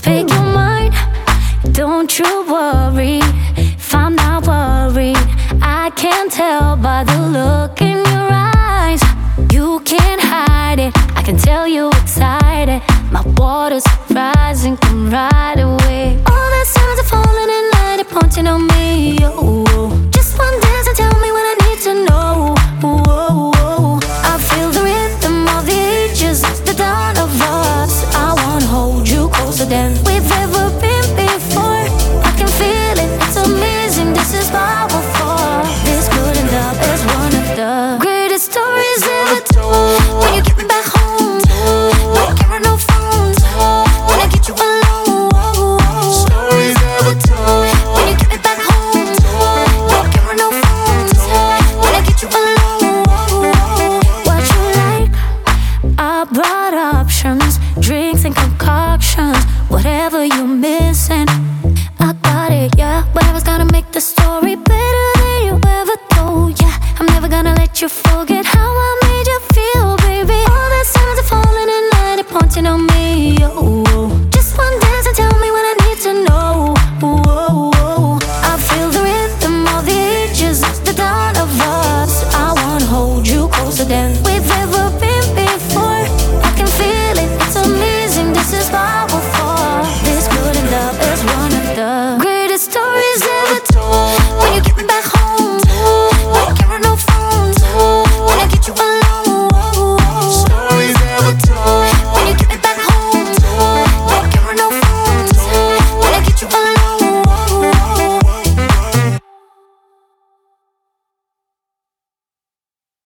Speak your mind, don't you worry if I'm not worried. I can tell by the look in your eyes. You can't hide it, I can tell you excited. My water's rising, come right away. All the signs are falling at night, they're pointing on me. Oh, oh. Just one dance and tell me what I need to know. Oh, oh, oh. I feel the rhythm of the ages, it's the dawn of us. I wanna hold you closer than we've ever been before. I can feel it, it's amazing, this is powerful. This could end up as one of the greatest stories ever told. When you get me back home, no camera, no phones. When I get you alone, stories ever told. When you get me back home, no camera, no phones. When I get you alone, what you like? I brought options, drinks and concoctions. Whatever you're missing, I got it, yeah. Whatever's gonna make the story better than you ever told, yeah. I'm never gonna let you forget.